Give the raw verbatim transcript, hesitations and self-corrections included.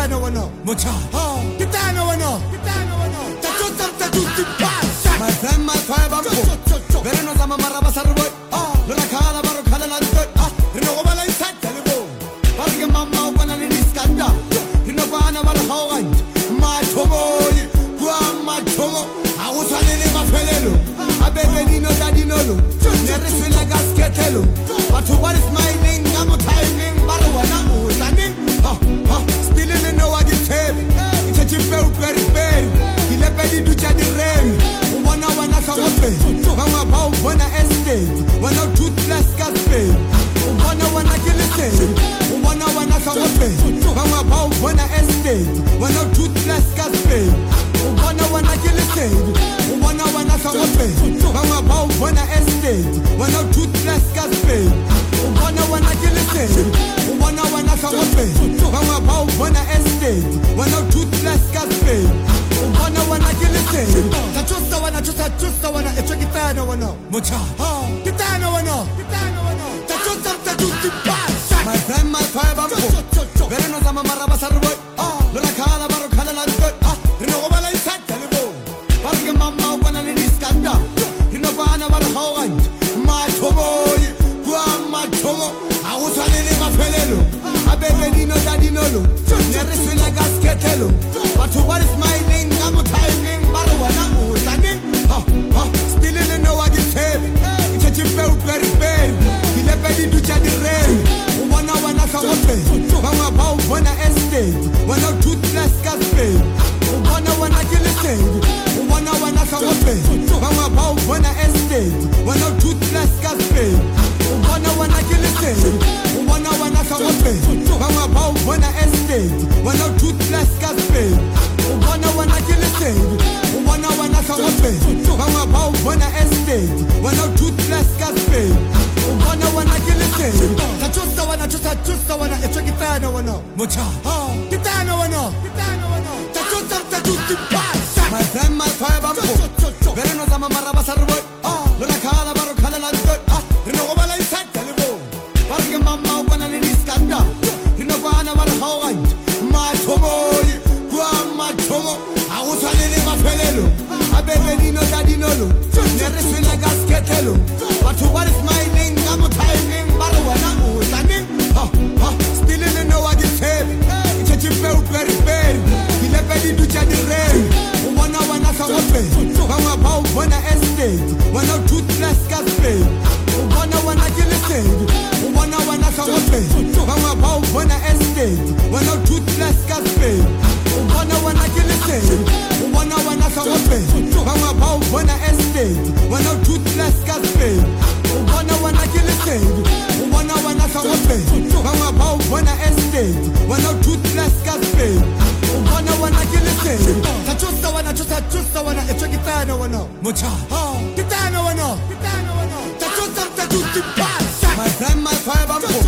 kitana wana mocha kitana wana kitana wana tatota tatuti pasa my friend my five am very no sama maraba sarboy lo la khala baro khala la doy rino go bala inside telebo barge mamma wana ni skanda rino bana wala hawan ma thoboy kwa ma thobo awusanele mafelelo abebe dino dadinolo neresela gasketelo batho what is my name ngamo timing baro wana usaning ha ha spilling in no agi tape it's a chipe uperi peri ile pedi ducha di rem wana wana kawape wana bao wana estate wana toothless gaspe wana wana kilite wana wana kawape wana bao wana estate wana toothless gaspe wana wana kilite wana wana kawape wana bao wana estate wana toothless gaspe wana wana kilite wana wana kawape wana bao wana estate wana toothless gaspe wana wana kilite tachusta wana chusta chusta wana echo kitana wana mocha kitana wana kitana wana tachusta tatuti pasa my friend my five am very no sama maraba sarboy lo la khala baro khala la doy rino go bala inside telebo barge mamma wana ni skanda rino bana wala hawan ma thoboy kwa ma thobo awusanele mafelelo abebe dino dadinolo neresela gasketelo batho what is my name ngamo timing baro wana usaning ha ha spilling in no agi tape it's a chipe uperi peri ile pedi ducha di rem wana wana kawape wana bao wana estate wana toothless gaspe wana wana kilite wana wana kawape wana bao wana estate wana toothless gaspe wana wana kilite wana wana kawape wana bao wana estate wana toothless gaspe wana wana kilite wana wana kawape wana bao wana estate wana toothless gaspe wana wana kilite tachusta wana chusta chusta wana echo kitana wana mocha kitana wana kitana wana tachusta tatuti pasa my friend my five am very no sama maraba sarboy lo la khala baro khala la doy rino go bala inside telebo barge mamma wana ni skanda rino bana wala hawan ma thoboy kwa ma thobo awusanele mafelelo abebe dino dadinolo neresela gasketelo batho what is my name ngamo timing baro wana usaning ha ha spilling in no agi tape it's a chipe uperi peri ile pedi ducha di rem wana wana kawape wana bao wana estate wana toothless gaspe wana wana kilite wana wana kawape wana bao wana estate wana toothless gaspe wana wana kilite wana wana kawape wana bao wana estate wana toothless gaspe wana wana kilite wana wana kawape wana bao wana estate wana toothless gaspe wana wana kilite tachusta wana chusta chusta wana echo kitana wana mocha kitana wana kitana wana tachusta tatuti pasa my friend my five am